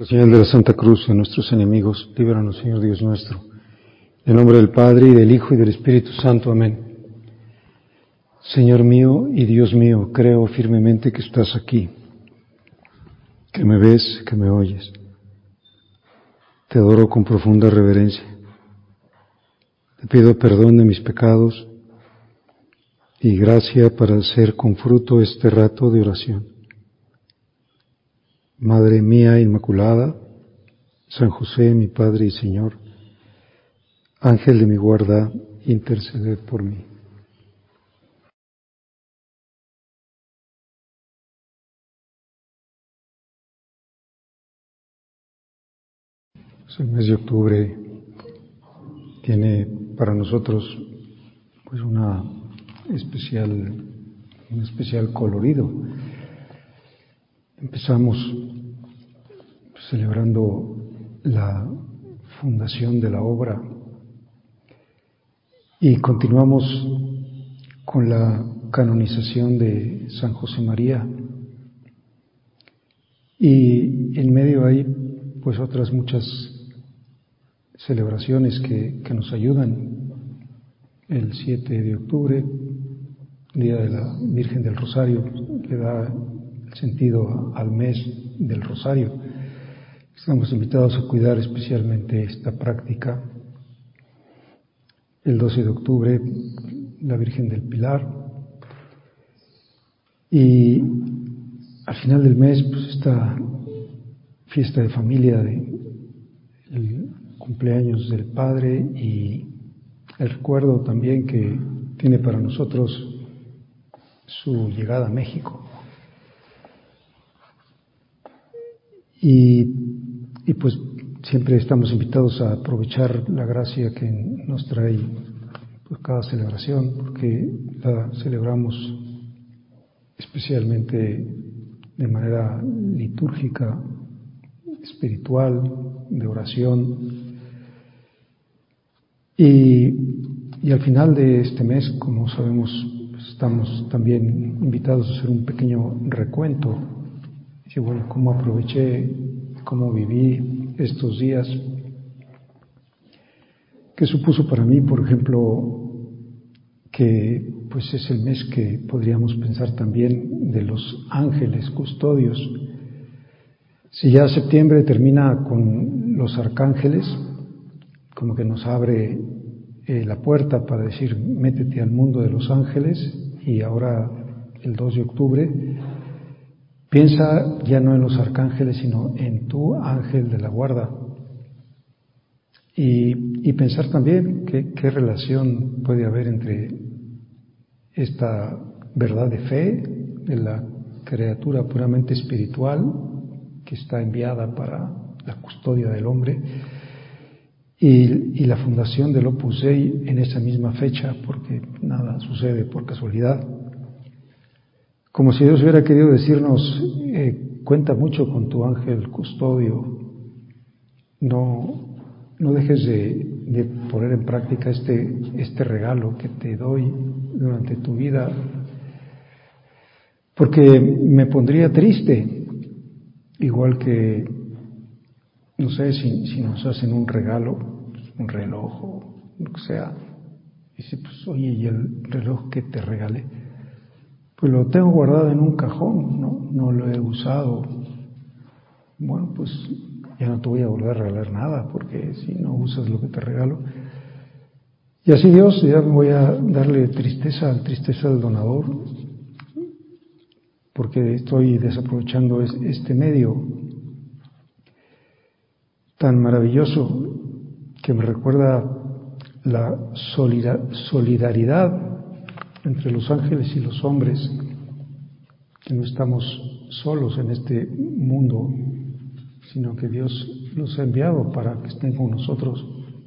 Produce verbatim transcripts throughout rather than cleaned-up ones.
Señal de la Santa Cruz y a nuestros enemigos, líbranos, Señor Dios nuestro. En nombre del Padre, y del Hijo, y del Espíritu Santo. Amén. Señor mío y Dios mío, creo firmemente que estás aquí, que me ves, que me oyes. Te adoro con profunda reverencia. Te pido perdón de mis pecados y gracia para hacer con fruto este rato de oración. Madre mía Inmaculada, San José, mi Padre y Señor, Ángel de mi guarda, interceded por mí. Pues el mes de octubre tiene para nosotros pues una especial, un especial colorido. Empezamos celebrando la fundación de la obra y continuamos con la canonización de San José María, y en medio hay pues otras muchas celebraciones que, que nos ayudan. El siete de octubre, Día de la Virgen del Rosario, que da el sentido al mes del Rosario. Estamos invitados a cuidar especialmente esta práctica. El doce de octubre, la Virgen del Pilar. Y al final del mes, pues esta fiesta de familia, de el cumpleaños del Padre, y el recuerdo también que tiene para nosotros su llegada a México. Y Y pues siempre estamos invitados a aprovechar la gracia que nos trae pues, cada celebración, porque la celebramos especialmente de manera litúrgica, espiritual, de oración. Y, y al final de este mes, como sabemos, pues, estamos también invitados a hacer un pequeño recuento. Y bueno, cómo aproveché, cómo viví estos días, que supuso para mí, por ejemplo, que pues es el mes que podríamos pensar también de los ángeles custodios. Si ya septiembre termina con los arcángeles, como que nos abre eh, la puerta para decir, métete al mundo de los ángeles, y ahora el dos de octubre, piensa ya no en los arcángeles, sino en tu ángel de la guarda. Y, y pensar también qué, qué relación puede haber entre esta verdad de fe, de la criatura puramente espiritual, que está enviada para la custodia del hombre, y, y la fundación del Opus Dei en esa misma fecha, porque nada sucede por casualidad. Como si Dios hubiera querido decirnos, eh, cuenta mucho con tu ángel custodio, no, no dejes de, de poner en práctica este, este regalo que te doy durante tu vida, porque me pondría triste, igual que, no sé, si, si nos hacen un regalo, un reloj o lo que sea, y dice, pues oye, ¿y el reloj que te regalé? Pues lo tengo guardado en un cajón, no, no lo he usado. Bueno, pues ya no te voy a volver a regalar nada, porque si no usas lo que te regalo. Y así Dios, ya voy a darle tristeza, tristeza al donador, porque estoy desaprovechando este medio tan maravilloso que me recuerda la solidaridad entre los ángeles y los hombres, que no estamos solos en este mundo, sino que Dios los ha enviado para que estén con nosotros.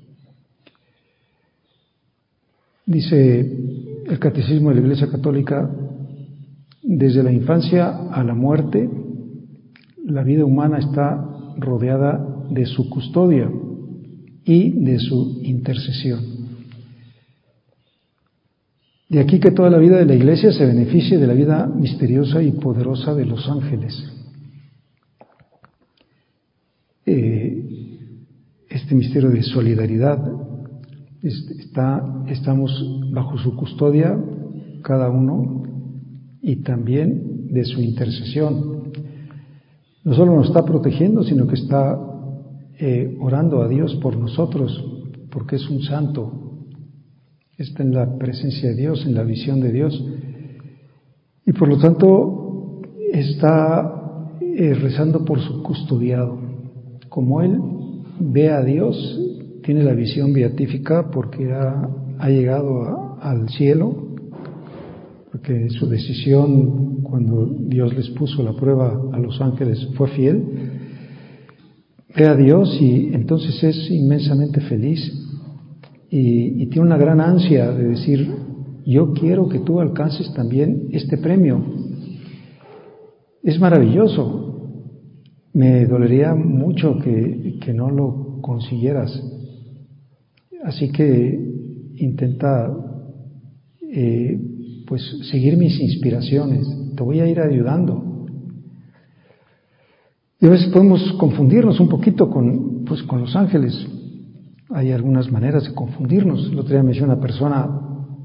Dice el Catecismo de la Iglesia Católica, desde la infancia a la muerte, la vida humana está rodeada de su custodia y de su intercesión. De aquí que toda la vida de la Iglesia se beneficie de la vida misteriosa y poderosa de los ángeles. este misterio de solidaridad. Está, estamos bajo su custodia cada uno y también de su intercesión. No solo nos está protegiendo, sino que está eh, orando a Dios por nosotros, porque es un santo. Está en la presencia de Dios, en la visión de Dios. Y por lo tanto está eh, rezando por su custodiado. Como él ve a Dios, tiene la visión beatífica porque ha, ha llegado a, al cielo, porque su decisión cuando Dios les puso la prueba a los ángeles fue fiel. Ve a Dios y entonces es inmensamente feliz y, y tiene una gran ansia de decir: yo quiero que tú alcances también este premio. Es maravilloso. Me dolería mucho que, que no lo consiguieras. Así que intenta eh, pues seguir mis inspiraciones. Te voy a ir ayudando. Y a veces podemos confundirnos un poquito con, pues, con los ángeles. Hay algunas maneras de confundirnos. El otro día me decía una persona: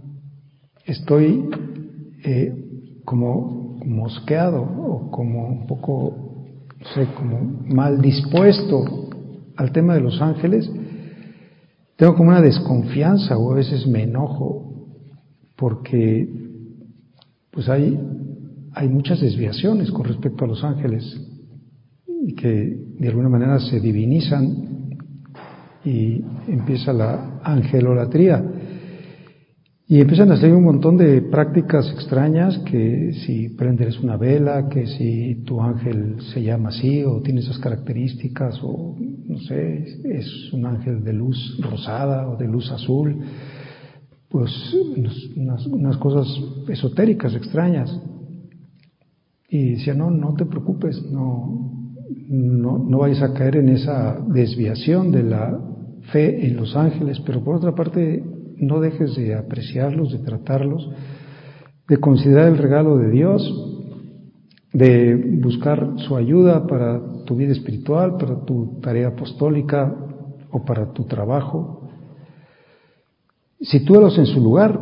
estoy eh, como mosqueado o como un poco, no sé, como mal dispuesto al tema de los ángeles. Tengo como una desconfianza o a veces me enojo porque pues hay, hay muchas desviaciones con respecto a los ángeles y que de alguna manera se divinizan y empieza la angelolatría. Y empiezan a hacer un montón de prácticas extrañas, que si prendes una vela, que si tu ángel se llama así o tiene esas características, o no sé, es un ángel de luz rosada o de luz azul, pues unas, unas cosas esotéricas extrañas. Y decía: no, no te preocupes, no, no, no vayas a caer en esa desviación de la fe en los ángeles, pero por otra parte no dejes de apreciarlos, de tratarlos, de considerar el regalo de Dios, de buscar su ayuda para tu vida espiritual, para tu tarea apostólica o para tu trabajo. Sitúalos en su lugar.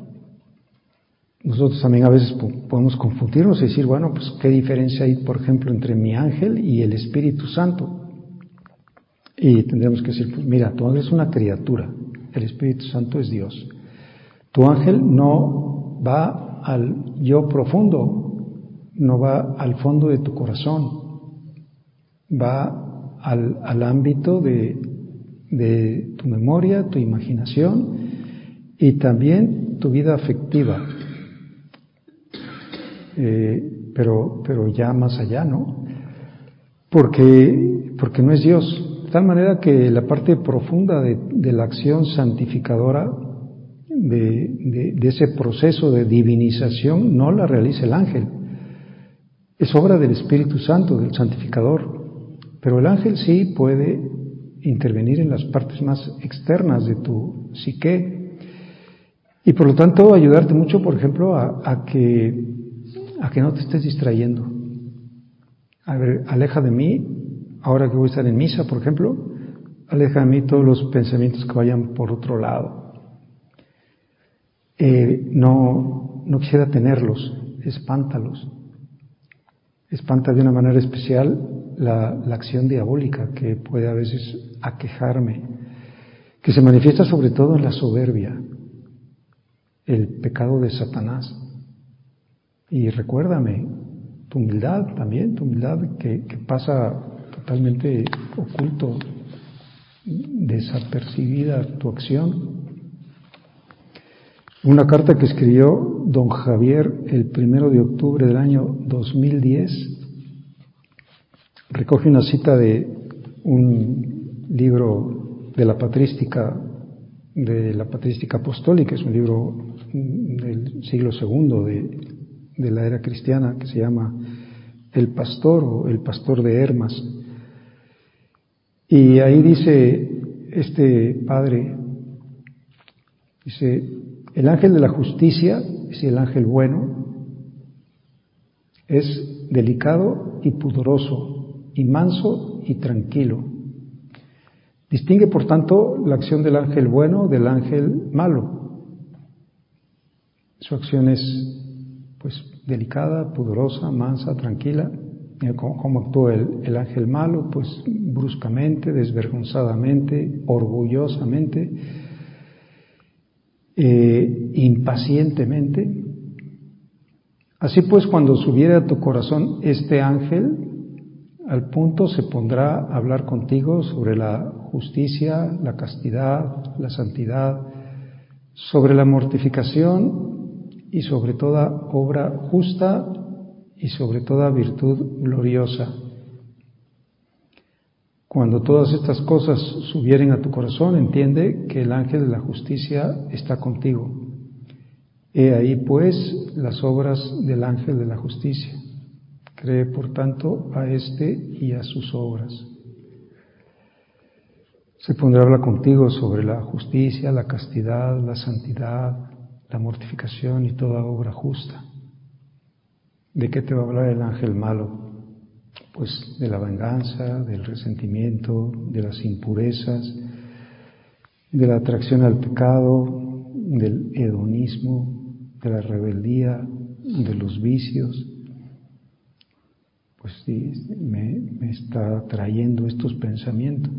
Nosotros también a veces podemos confundirnos y decir: bueno, pues ¿qué diferencia hay, por ejemplo, entre mi ángel y el Espíritu Santo? Y tendríamos que decir: pues mira, tu ángel es una criatura, el Espíritu Santo es Dios. Tu ángel no va al yo profundo, no va al fondo de tu corazón, va al, al ámbito de, de tu memoria, tu imaginación y también tu vida afectiva. Eh, pero, pero ya más allá, ¿no? Porque, porque no es Dios. De tal manera que la parte profunda de, de la acción santificadora, de, de, de ese proceso de divinización, no la realiza el ángel. Es obra del Espíritu Santo, del santificador. Pero el ángel sí puede intervenir en las partes más externas de tu psique y por lo tanto ayudarte mucho, por ejemplo, a, a que, a que no te estés distrayendo. A ver, aleja de mí. Ahora que voy a estar en misa, por ejemplo, aleja de mí todos los pensamientos que vayan por otro lado. Eh, no, no quisiera tenerlos, espántalos. Espanta de una manera especial la, la acción diabólica que puede a veces aquejarme, que se manifiesta sobre todo en la soberbia, el pecado de Satanás. Y recuérdame, tu humildad también, tu humildad que, que pasa totalmente oculto, desapercibida tu acción. Una carta que escribió don Javier el primero de octubre del año dos mil diez recoge una cita de un libro de la patrística, de la patrística apostólica. Es un libro del siglo segundo de, de la era cristiana que se llama El Pastor o El Pastor de Hermas. Y ahí dice este padre, dice: el ángel de la justicia, es el ángel bueno, es delicado y pudoroso, y manso y tranquilo. Distingue, por tanto, la acción del ángel bueno del ángel malo. Su acción es, pues, delicada, pudorosa, mansa, tranquila. ¿Cómo, cómo actúa el, el ángel malo? Pues bruscamente, desvergonzadamente, orgullosamente, eh, impacientemente. Así pues, cuando subiere a tu corazón este ángel, al punto se pondrá a hablar contigo sobre la justicia, la castidad, la santidad, sobre la mortificación y sobre toda obra justa y sobre toda virtud gloriosa. Cuando todas estas cosas subieren a tu corazón, entiende que el ángel de la justicia está contigo. He ahí pues las obras del ángel de la justicia. Cree por tanto a éste y a sus obras. Se pondrá a hablar contigo sobre la justicia, la castidad, la santidad, la mortificación y toda obra justa. ¿De qué te va a hablar el ángel malo? Pues de la venganza, del resentimiento, de las impurezas, de la atracción al pecado, del hedonismo, de la rebeldía, de los vicios. Pues sí, me, me está trayendo estos pensamientos.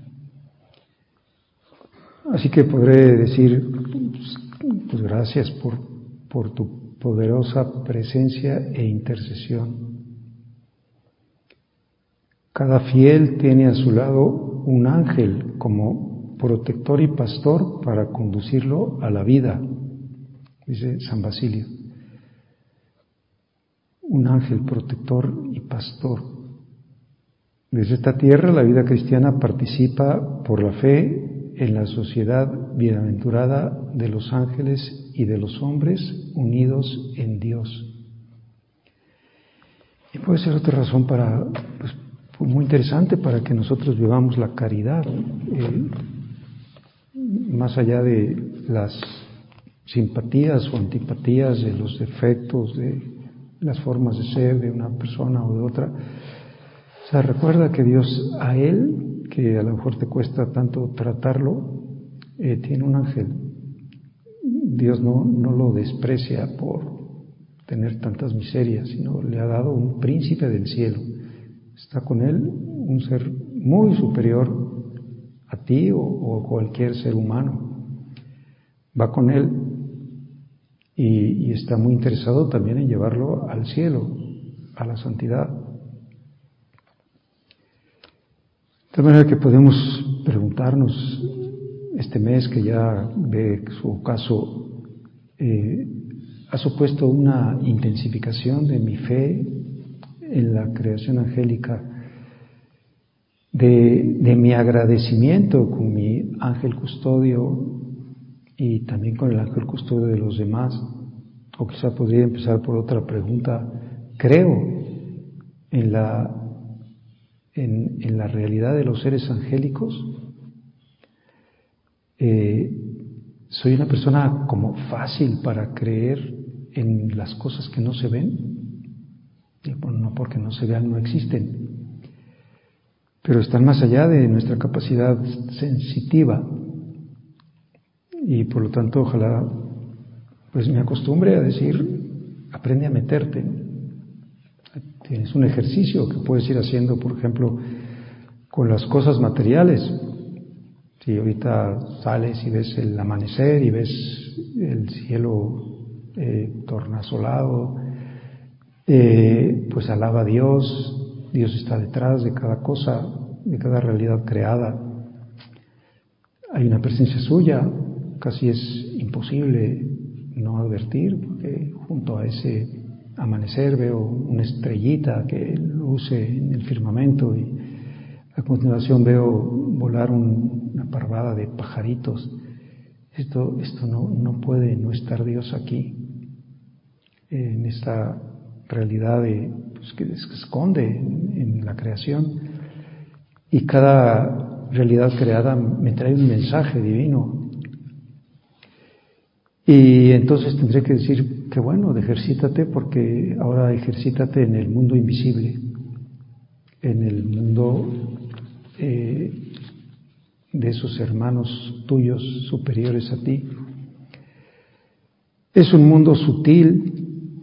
Así que podré decir, pues, pues gracias por, por tu poderosa presencia e intercesión. Cada fiel tiene a su lado un ángel como protector y pastor para conducirlo a la vida, dice San Basilio. Un ángel protector y pastor. Desde esta tierra la vida cristiana participa por la fe en la sociedad bienaventurada de los ángeles y de los hombres unidos en Dios. Y puede ser otra razón para, pues, muy interesante para que nosotros vivamos la caridad, eh, más allá de las simpatías o antipatías, de los defectos, de las formas de ser de una persona o de otra. O sea, recuerda que Dios a Él, que a lo mejor te cuesta tanto tratarlo, eh, tiene un ángel. Dios no, no lo desprecia por tener tantas miserias, sino le ha dado un príncipe del cielo. Está con Él un ser muy superior a ti o, o cualquier ser humano. Va con Él y, y está muy interesado también en llevarlo al cielo, a la santidad. De manera que podemos preguntarnos este mes que ya ve su caso, eh, ha supuesto una intensificación de mi fe en la creación angélica, de, de mi agradecimiento con mi ángel custodio y también con el ángel custodio de los demás. O quizá podría empezar por otra pregunta. ¿Creo en la En, en la realidad de los seres angélicos? Eh, ¿Soy una persona como fácil para creer en las cosas que no se ven? Y bueno, no porque no se vean, no existen, pero están más allá de nuestra capacidad sensitiva y por lo tanto ojalá pues me acostumbre a decir, aprende a meterte, ¿no? Tienes un ejercicio que puedes ir haciendo, por ejemplo, con las cosas materiales. Si ahorita sales y ves el amanecer y ves el cielo eh, tornasolado, eh, pues alaba a Dios. Dios está detrás de cada cosa, de cada realidad creada. Hay una presencia suya, casi es imposible no advertir, porque junto a ese amanecer veo una estrellita que luce en el firmamento y a continuación veo volar un, una parvada de pajaritos. Esto, esto no, no puede no estar Dios aquí, en esta realidad de, pues, que se esconde en, en la creación, y cada realidad creada me trae un mensaje divino. Y entonces tendré que decir que bueno, ejercítate, porque ahora ejercítate en el mundo invisible, en el mundo eh, esos hermanos tuyos superiores a ti. Es un mundo sutil,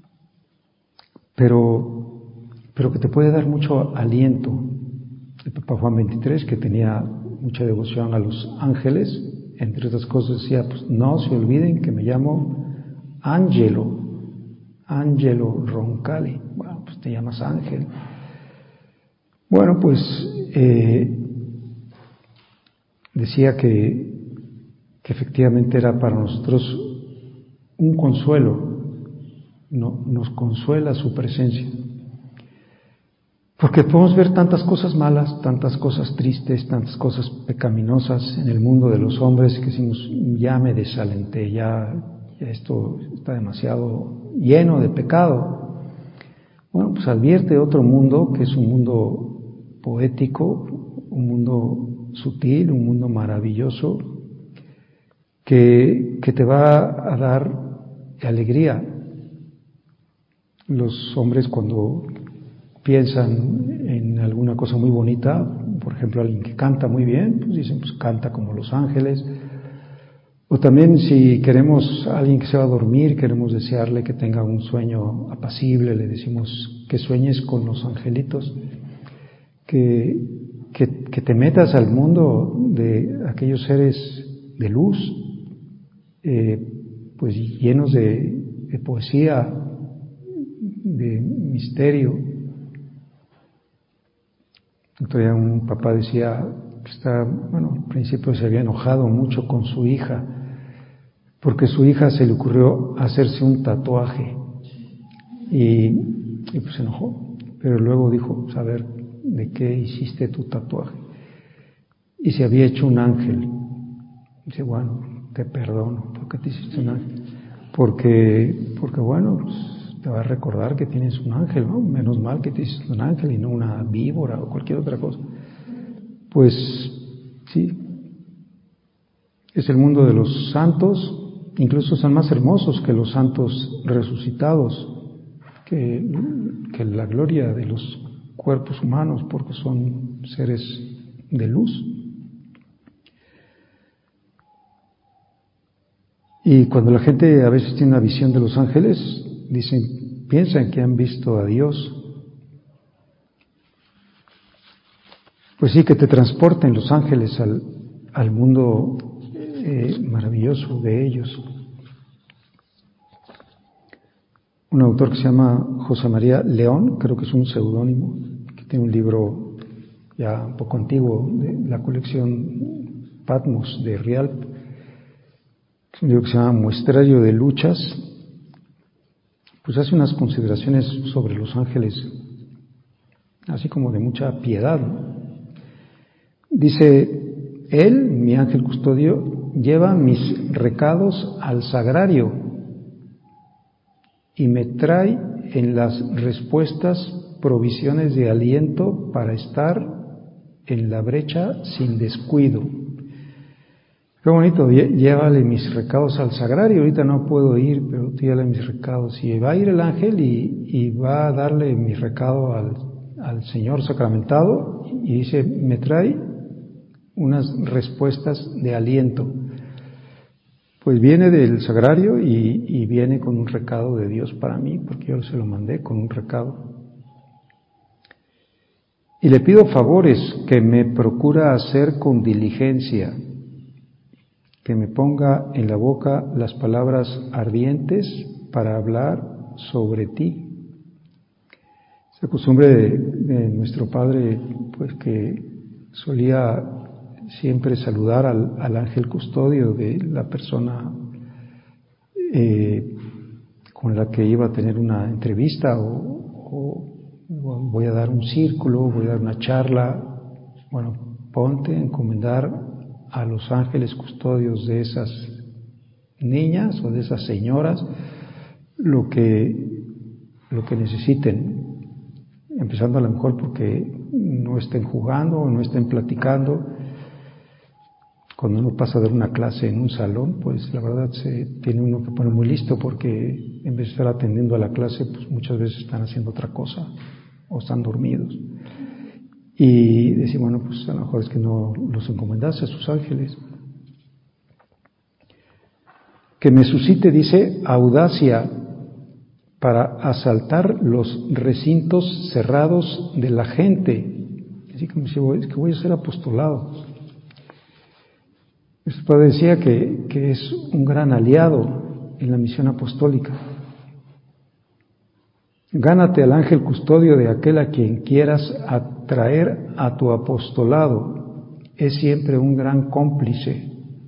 pero, pero que te puede dar mucho aliento. El Papa Juan veintitrés, que tenía mucha devoción a los ángeles, entre otras cosas decía, pues no se olviden que me llamo Angelo, Angelo Roncalli. Bueno, pues te llamas Ángel. Bueno, pues eh, decía que, que efectivamente era para nosotros un consuelo, no, nos consuela su presencia. Porque podemos ver tantas cosas malas, tantas cosas tristes, tantas cosas pecaminosas en el mundo de los hombres que decimos, ya me desalenté, ya, ya esto está demasiado lleno de pecado. Bueno, pues advierte otro mundo que es un mundo poético, un mundo sutil, un mundo maravilloso, que, que te va a dar alegría. Los hombres cuando piensan en alguna cosa muy bonita, por ejemplo, alguien que canta muy bien, pues dicen, pues canta como los ángeles. O también si queremos a alguien que se va a dormir, queremos desearle que tenga un sueño apacible, le decimos que sueñes con los angelitos, que, que, que te metas al mundo de aquellos seres de luz, eh, pues llenos de, de poesía, de misterio. Entonces un papá decía que está, bueno, al principio se había enojado mucho con su hija, porque su hija se le ocurrió hacerse un tatuaje y, y pues se enojó, pero luego dijo, pues, a ver, ¿de qué hiciste tu tatuaje? Y se había hecho un ángel. Dice, bueno, te perdono, ¿por qué te hiciste un ángel? Porque, porque bueno, pues, te va a recordar que tienes un ángel, ¿no? Menos mal que te hiciste un ángel y no una víbora o cualquier otra cosa. Pues sí, es el mundo de los santos, incluso son más hermosos que los santos resucitados, que, que la gloria de los cuerpos humanos, porque son seres de luz. Y cuando la gente a veces tiene una visión de los ángeles, dicen, piensan que han visto a Dios. Pues sí, que te transporten los ángeles al, al mundo eh, maravilloso de ellos. Un autor que se llama José María León, creo que es un seudónimo, que tiene un libro ya un poco antiguo de la colección Patmos de Rialp, un libro que se llama Muestrario de Luchas, pues hace unas consideraciones sobre los ángeles, así como de mucha piedad. Dice, él, mi ángel custodio, lleva mis recados al sagrario y me trae en las respuestas provisiones de aliento para estar en la brecha sin descuido. Qué bonito, llévale mis recados al sagrario, ahorita no puedo ir, pero tú llévale mis recados. Y va a ir el ángel y, y va a darle mi recado al, al Señor sacramentado y dice, me trae unas respuestas de aliento. Pues viene del sagrario y, y viene con un recado de Dios para mí, porque yo se lo mandé con un recado. Y le pido favores que me procura hacer con diligencia, que me ponga en la boca las palabras ardientes para hablar sobre ti. Esa costumbre de, de nuestro padre, pues que solía siempre saludar al, al ángel custodio de la persona eh, con la que iba a tener una entrevista o, o, o voy a dar un círculo, voy a dar una charla. Bueno, ponte a encomendar a los ángeles custodios de esas niñas o de esas señoras lo que, lo que necesiten, empezando a lo mejor porque no estén jugando o no estén platicando. Cuando uno pasa a dar una clase en un salón, pues la verdad se tiene uno que poner muy listo, porque en vez de estar atendiendo a la clase, pues muchas veces están haciendo otra cosa o están dormidos. Y decir, bueno, pues a lo mejor es que no los encomendaste a sus ángeles. Que me suscite, dice, audacia para asaltar los recintos cerrados de la gente. Así como si es que voy a ser apostolado. Nuestro Padre decía que, que es un gran aliado en la misión apostólica. Gánate al ángel custodio de aquel a quien quieras atraer a tu apostolado. Es siempre un gran cómplice.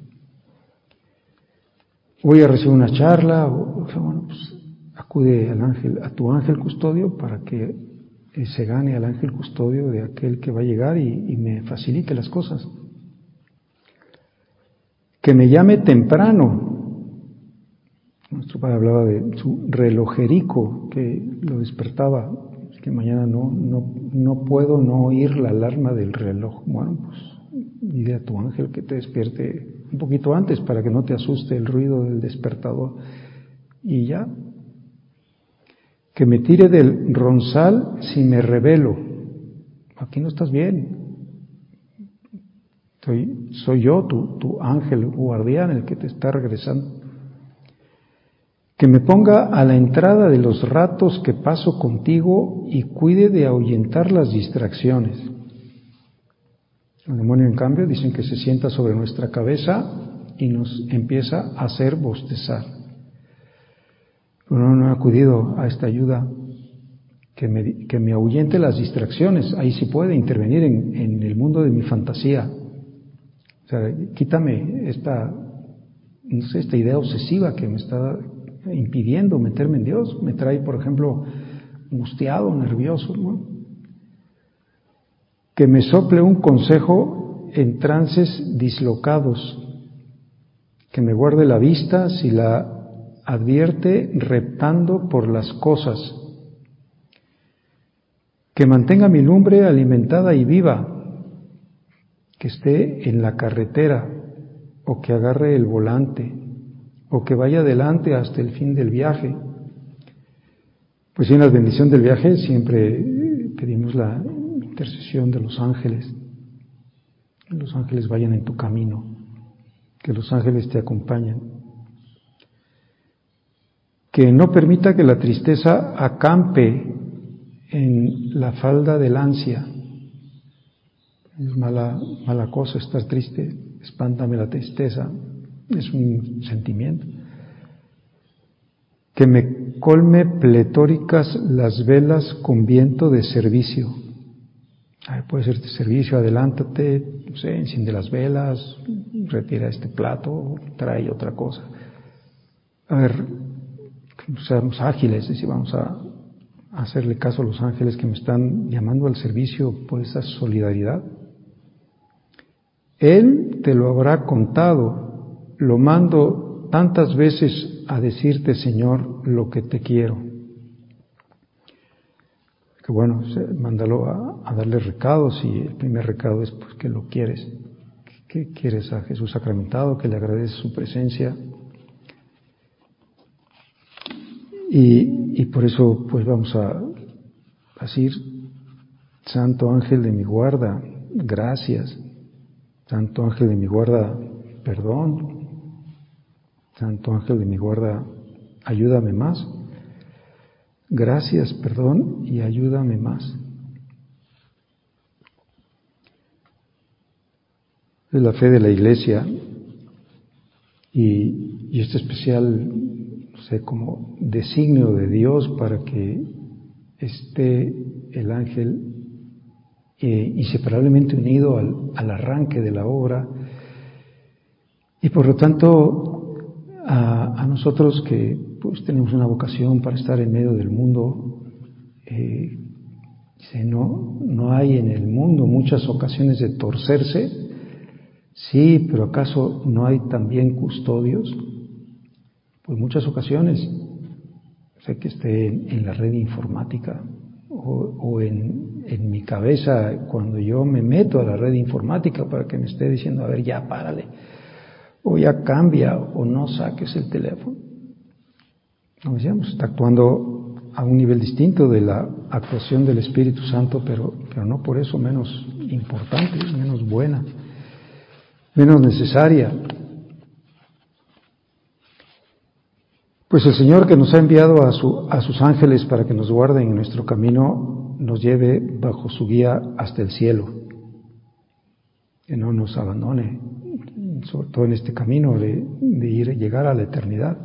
Voy a recibir una charla, o, o sea, bueno, pues acude al ángel, a tu ángel custodio para que se gane al ángel custodio de aquel que va a llegar y, y me facilite las cosas. Que me llame temprano. Nuestro Padre hablaba de su relojerico que lo despertaba, es que mañana no, no, no puedo no oír la alarma del reloj. Bueno, pues dile a tu ángel que te despierte un poquito antes para que no te asuste el ruido del despertador. Y ya. Que me tire del ronzal si me rebelo. Aquí no estás bien. Soy, soy yo, tu, tu ángel guardián, el que te está regresando. Que me ponga a la entrada de los ratos que paso contigo y cuide de ahuyentar las distracciones. El demonio, en cambio, dicen que se sienta sobre nuestra cabeza y nos empieza a hacer bostezar. Pero no, no he acudido a esta ayuda que me, que me ahuyente las distracciones. Ahí sí puede intervenir en, en el mundo de mi fantasía. O sea, quítame esta, no sé, esta idea obsesiva que me está impidiendo meterme en Dios. Me trae, por ejemplo, angustiado, nervioso, ¿no? Que me sople un consejo en trances dislocados, que me guarde la vista si la advierte reptando por las cosas, que mantenga mi lumbre alimentada y viva, que esté en la carretera o que agarre el volante o que vaya adelante hasta el fin del viaje. Pues en la bendición del viaje siempre pedimos la intercesión de los ángeles, que los ángeles vayan en tu camino, que los ángeles te acompañen, que no permita que la tristeza acampe en la falda del ansia. Es mala, mala cosa estar triste, espántame la tristeza, es un sentimiento. Que me colme pletóricas las velas con viento de servicio. A ver, puede ser de servicio, adelántate, no sé, enciende las velas, retira este plato, trae otra cosa. A ver, seamos ágiles, es decir, vamos a hacerle caso a los ángeles que me están llamando al servicio por esa solidaridad. Él te lo habrá contado, lo mando tantas veces a decirte, Señor, lo que te quiero. Que bueno, mándalo a, a darle recados, y el primer recado es pues que lo quieres, que quieres a Jesús sacramentado, que le agradeces su presencia. Y, y por eso pues vamos a decir, Santo ángel de mi guarda, gracias. Santo ángel de mi guarda, perdón. Santo ángel de mi guarda, ayúdame más. Gracias, perdón y ayúdame más. Es la fe de la Iglesia y, y este especial, no sé, como designio de Dios para que esté el ángel eh, inseparablemente unido al, al arranque de la obra, y por lo tanto a, a nosotros que pues tenemos una vocación para estar en medio del mundo. Eh, dice, no, no hay en el mundo muchas ocasiones de torcerse. Sí, pero ¿acaso no hay también custodios? Pues muchas ocasiones. O sea, que esté en, en la red informática o, o en, en mi cabeza cuando yo me meto a la red informática para que me esté diciendo, a ver, ya párale, o ya cambia, o no saques el teléfono. Como decíamos, está actuando a un nivel distinto de la actuación del Espíritu Santo, pero, pero no por eso menos importante, menos buena, menos necesaria. Pues el Señor, que nos ha enviado a, su, a sus ángeles para que nos guarden en nuestro camino, nos lleve bajo su guía hasta el cielo, que no nos abandone, sobre todo en este camino de, de ir llegar a la eternidad.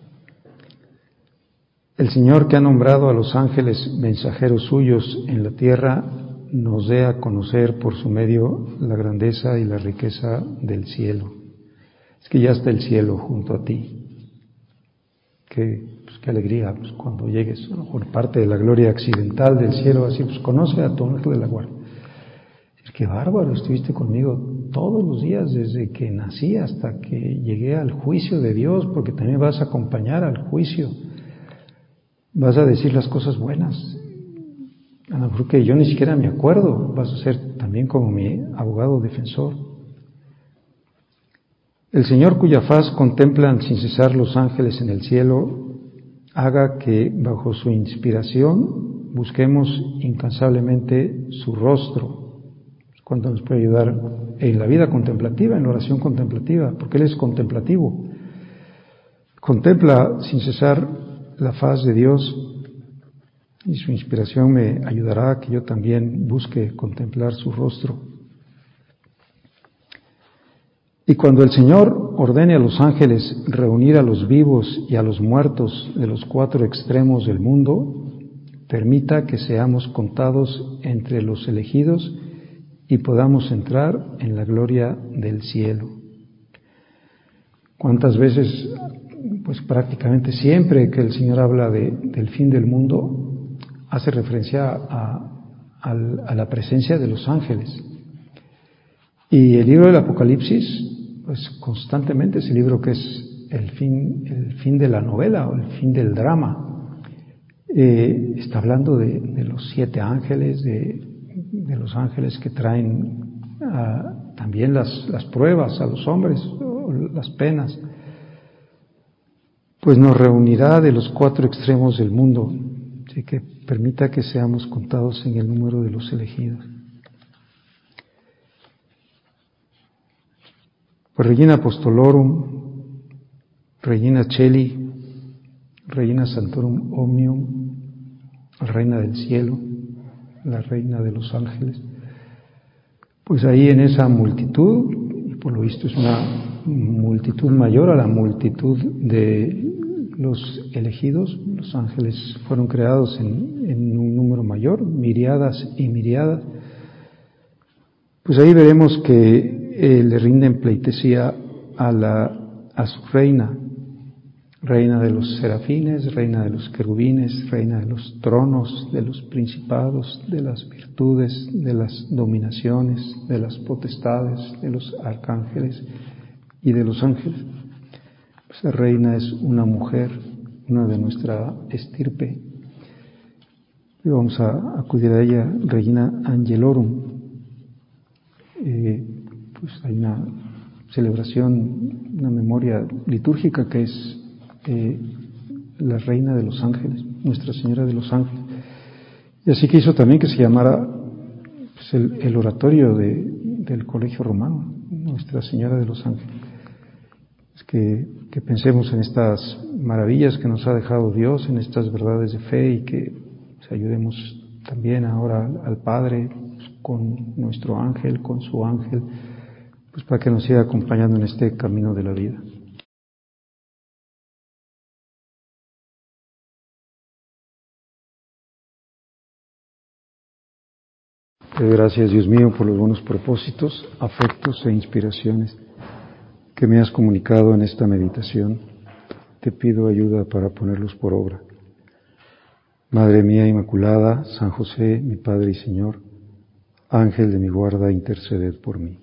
El Señor, que ha nombrado a los ángeles mensajeros suyos en la tierra, nos dé a conocer por su medio la grandeza y la riqueza del cielo. Es que ya está el cielo junto a ti. Qué, pues, qué alegría pues, cuando llegues, ¿no? Por parte de la gloria accidental del cielo, así pues conoce a tu ángel de la guarda. Es que bárbaro, estuviste conmigo todos los días desde que nací hasta que llegué al juicio de Dios, porque también vas a acompañar al juicio. Vas a decir las cosas buenas. A lo mejor que yo ni siquiera me acuerdo, vas a ser también como mi abogado defensor. El Señor, cuya faz contemplan sin cesar los ángeles en el cielo, haga que bajo su inspiración busquemos incansablemente su rostro, cuando nos puede ayudar en la vida contemplativa, en la oración contemplativa, porque Él es contemplativo. Contempla sin cesar la faz de Dios y su inspiración me ayudará a que yo también busque contemplar su rostro. Y cuando el Señor ordene a los ángeles reunir a los vivos y a los muertos de los cuatro extremos del mundo, permita que seamos contados entre los elegidos y podamos entrar en la gloria del cielo. ¿Cuántas veces, pues prácticamente siempre que el Señor habla de, del fin del mundo, hace referencia a, a, a la presencia de los ángeles? Y el libro del Apocalipsis, pues constantemente es el libro que es el fin, el fin de la novela o el fin del drama. Eh, está hablando de, de los siete ángeles, de, de los ángeles que traen uh, también las, las pruebas a los hombres, las penas. Pues nos reunirá de los cuatro extremos del mundo, así que permita que seamos contados en el número de los elegidos. Pues Regina Apostolorum, Regina Cheli, Regina Santorum Omnium, la Reina del Cielo, la Reina de los Ángeles. Pues ahí en esa multitud, y por lo visto es una multitud mayor a la multitud de los elegidos, los ángeles fueron creados en, en un número mayor, miriadas y miriadas, pues ahí veremos que Eh, le rinden pleitesía a, la, a su reina, reina de los serafines, reina de los querubines, reina de los tronos, de los principados, de las virtudes, de las dominaciones, de las potestades, de los arcángeles y de los ángeles. Pues la reina es una mujer, una de nuestra estirpe, y vamos a acudir a ella, Regina Angelorum. Eh, Pues hay una celebración, una memoria litúrgica que es eh, la Reina de los Ángeles, Nuestra Señora de los Ángeles. Y así quiso también que se llamara pues, el, el oratorio de, del Colegio Romano, Nuestra Señora de los Ángeles. Es que, que pensemos en estas maravillas que nos ha dejado Dios, en estas verdades de fe y que pues, ayudemos también ahora al, al Padre pues, con nuestro ángel, con su ángel, pues para que nos siga acompañando en este camino de la vida. Te doy gracias, Dios mío, por los buenos propósitos, afectos e inspiraciones que me has comunicado en esta meditación. Te pido ayuda para ponerlos por obra. Madre mía Inmaculada, San José, mi Padre y Señor, Ángel de mi guarda, interceded por mí.